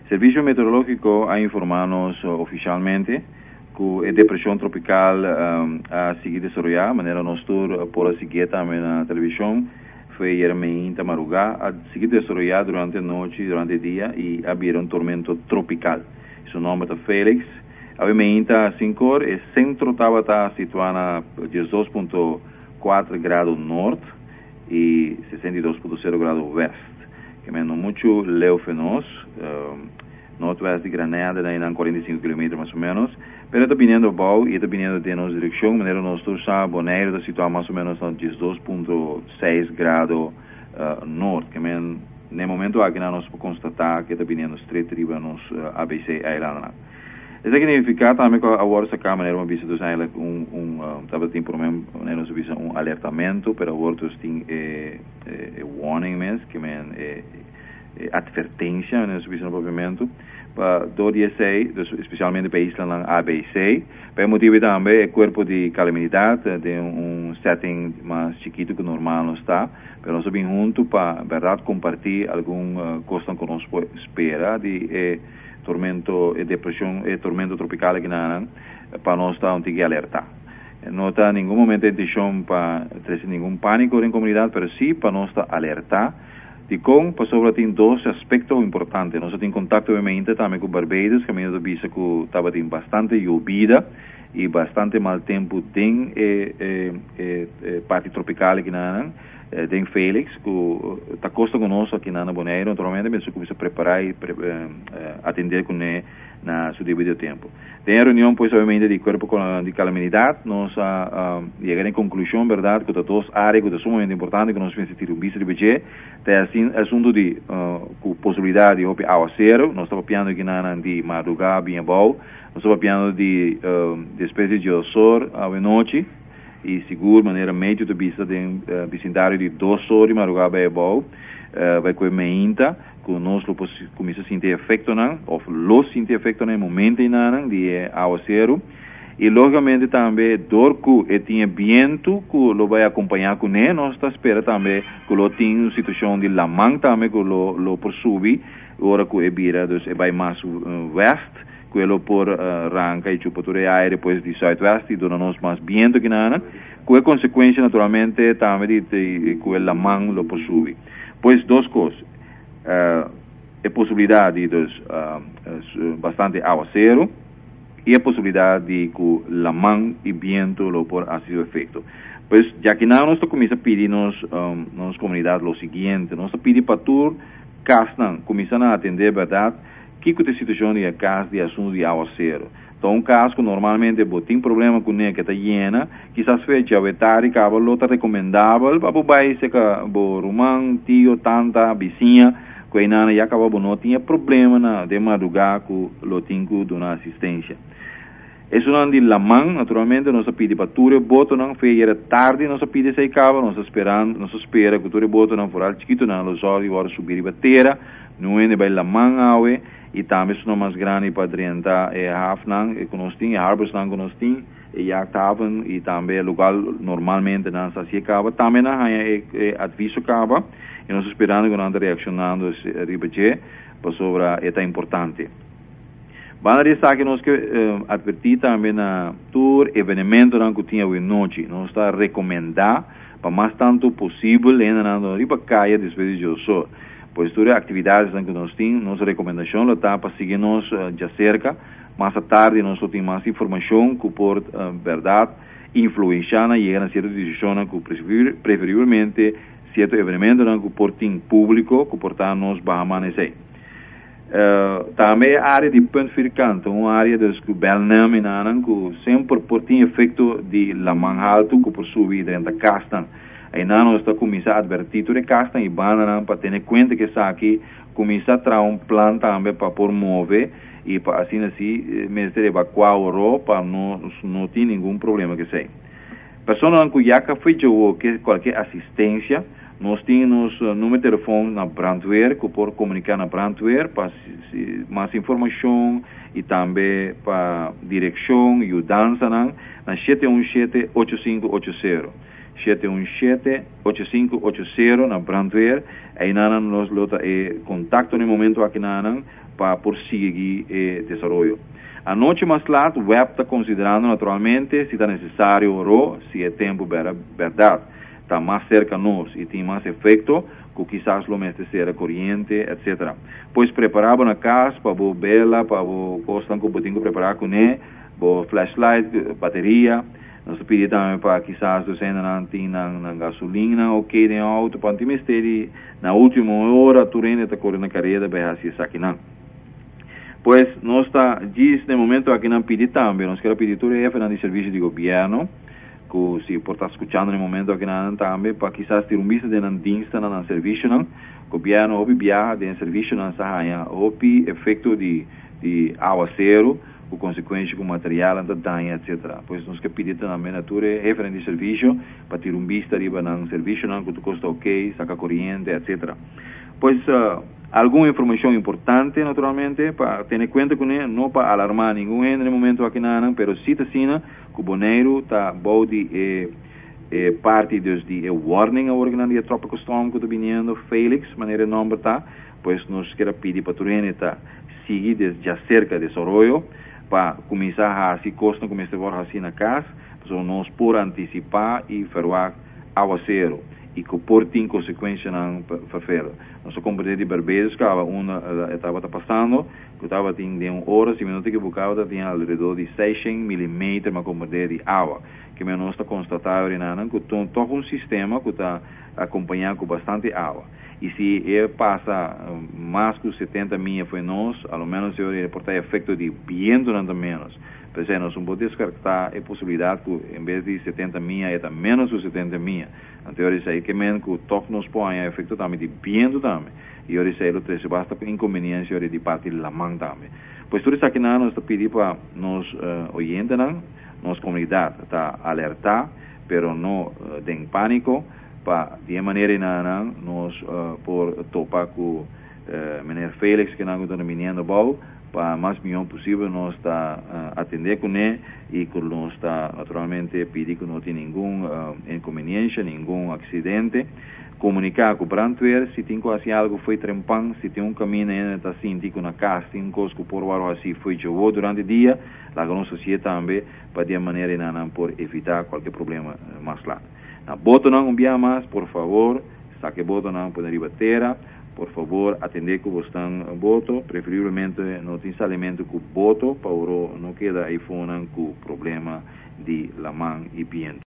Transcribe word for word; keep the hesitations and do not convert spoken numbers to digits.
Serviço Meteorológico ha informado oficialmente que a depressão tropical um, a seguir desarrollar, de maneira nós por a seguir também na televisão, foi em Tamarugá, a seguir desarrollar durante a noite, durante o dia, e havia um tormento tropical. Seu nome é Félix. Obviamente, a cinco horas, o centro estava situado a dezoito vírgula quatro graus norte e sessenta e dois vírgula zero graus oeste. Que menos muito leu fenos, um, norte-oeste de Granada, daí em quarenta e cinco quilômetros mais ou menos, mas está vindo o bau e está vindo de nossa direção, de maneira nós estamos a Bonaire, está situado mais ou menos a dezoito vírgula seis graus uh, norte, que menos, no momento aqui nós podemos constatar que está vindo estreito riba nos uh, A B C Island. Isso significa também que agora se acaba de uma visita um um estava tem por menos um alertamento, pero agora tem eh, eh, warning mesmo, que men eh, eh, advertência nesse visita propriamente para do D S A, especialmente para Island A B C, para motivo também o corpo de calamidade de um setting mais chiquito que normal não está, pero nós vim junto para verdade compartilhar alguma uh, coisa que nós espera de eh, tormento e depressão e tormento tropical aqui na para nós estar um tique alerta. Não está em nenhum momento de intenção para trazer nenhum pânico em comunidade, mas sim para nós estar alerta de como, para sobre tem dois aspectos importantes. Nós temos contato obviamente também com Barbados, que a minha vista que estava tendo bastante llovida e bastante mal tempo tem eh, eh, eh, parte tropical aqui na tem Félix, que está costa conosco aqui na Bonaire, naturalmente, mas começa a preparar e pre, eh, atender com ele na seu devido tempo. Tem a reunião, pois, obviamente, de corpo de calamidade, nós a, a chegar em conclusão, verdade, que todas as áreas que são muito importantes, que nós vamos ter um visto de budget, tem assim, assunto de uh, com possibilidade de aguaceiro, nós estamos piando aqui na de madrugada, bem bom, nós estamos piando de, uh, de espécie de osor à noite, e seguro, maneira média de vista de uh, vicindário de dois horas, madrugada é bom, uh, vai com a meinta, que nós começamos a sentir efeito, ou los sentir efeito no momento de aguaceiro, e logicamente também dor que tinha vento, que lo vai acompanhar com ele, nós está esperando também que lo tem uma situação de lamang também, que lo, lo por subir, agora que é vira, então vai mais uh, west, quello por uh, ranca e chupature aire depois de southwest e dona-nos mais vento que nada, com a consequência naturalmente também de quella man lo por subir. Pois duas coisas, uh, a possibilidade de uh, uh, bastante aguaceiro e a possibilidade de que la man e vento lo por ha sido efeito. Pois já que nós nós começa a pedir nos um, nas comunidades o seguinte, nós pedir para tur castan começando a atender verdade que que a situação de caso de assunto de aguaceiro. Então, um caso que normalmente tem problema com ele que está llena, quizás fecha a vetária, que a lota recomendável, para o país que o rumão, tio, tanta, vizinha, que ainda já acabou não tinha problema na de madrugada com o tinco de uma assistência. Isso não de la mão, naturalmente, nós pedimos para tudo, boto não feira tarde, nós pedimos se acaba, nós esperando, nós espera que tudo boto não for chiquito, não os olhos agora subir a terra, não é bem la mão awe, e também são mais grandes para trinta e Hafnang, e nós temos, Harbors não nós temos, e Jagdhaven, e também lugar normalmente não se acaba, também não é aviso acaba, e nós esperando que nós reaccionando a ribeje, para sobre é importante. Vale ressaltar que nós que uh, advertir também na tour evento que tinha hoje noite, nós está a recomendar para mais tanto possível ainda na riba caia depois de hoje. Pois todas as atividades que nós temos, nossa recomendação está para seguir nós uh, já cerca, mais à tarde nós temos mais informação que por uh, verdade influenciar e chegar a certa decisão que preferivelmente certo evento que por tem público que portar nós permanecer. Uh, também a área de ponto ficante, uma área que Belnam e Nanan, que sempre por tem efeito de la manhalto que por subir dentro da casta. Aí nós estamos começando a advertir de casta e banana para ter em conta que isso aqui começa a trazer um plano também para por mover e para assim assim mesmo evacuar o ro para não não ter nenhum problema que seja. Pessoas que já foi que qualquer assistência nós temos o número de telefone na brandweer, que pode comunicar na brandweer para mais informação e também para direção e mudança na sete um sete, oito cinco oito zero. sete um sete, oito cinco oito zero na brandweer. Aí nós lota e contato no momento aqui na para prosseguir o desenvolvimento. A noite mais tarde, o web está considerando naturalmente se está necessário ou se é tempo para verdade. Está mais cerca de nós e tem mais efeito que quizás lo mestre ser a corrente, etcétera. Pois preparava na casa para o bela, para o costa que eu tenho que preparar com ele, para flashlight, bateria. Nós pedimos também para quizás você não tem na gasolina, ok, tem auto, para ter na última hora, tu ainda está correndo a carreira, para assim isso aqui não. Pois nós está, diz no momento aqui não pedir também, nós queremos pedir tudo é de serviço de governo, que se por estar escutando no momento aqui não também, para quizás ter um visto de não diensta não serviço não, governo ou viaja de serviço não saia, ou efeito de de aguaceiro, com consequência com material anda danha, etcétera. Pois nós queremos pedir também na tua referente de serviço, para ter um visto de não serviço não, que tu custa ok, saca corrente, etcétera. Pois uh, alguma informação importante, naturalmente, para ter em conta com ele, não para alarmar ninguém no momento aqui não, mas se está sendo que o boneiro está bom de eh, eh, parte dos de eh, warning a organização tropical storm que está vindo, Felix, maneira nome tá, pois nós queremos pedir para o está seguir desde cerca de Soroio, para começar a se costa começar a assim na casa, para nós por antecipar e fazer aguaceiro. E que por tem consequência não fazer. Nós compreendemos de Barbados que uma estava passando, que estava tendo de horas e minutos que buscava tinha ao redor de seiscentos milímetros uma compreender de água. Que nós está constatado que tem todo um sistema que está acompanhado com bastante água. E se ele passa mais que setenta milhas foi nós, ao menos eu reportar efeito de viento não menos. Por exemplo, nós não podemos descartar a possibilidade que em vez de setenta milhas, é menos de setenta milhas. Então, eu disse que menos que o toque nos põe efeito também de viento também. E eu disse que basta inconveniência de parte da mão também. Pois tudo isso aqui nós pedimos para nós uh, oyentes, nossa comunidade, está alertar, pero não uh, tem pânico, para de maneira não nós uh, por topar com o uh, menino Félix que não está menino bom, para mais milhão possível nós está uh, atender com ele e que nós está naturalmente pedir que não tenha nenhum uh, inconveniência, nenhum acidente, comunicar com o Brandweer, se tem quase algo foi trempão, se tem um caminho ainda está sentindo na casa, tem um coisa que por o assim foi choveu durante o dia, lá com a sociedade também, para de maneira não por evitar qualquer problema uh, mais lá. Na bota não enviar mais, por favor, saque bota não poder bater, por favor, atender que você está voto, preferivelmente não tem alimento com voto, para não queda iPhone com problema de la mão e viento.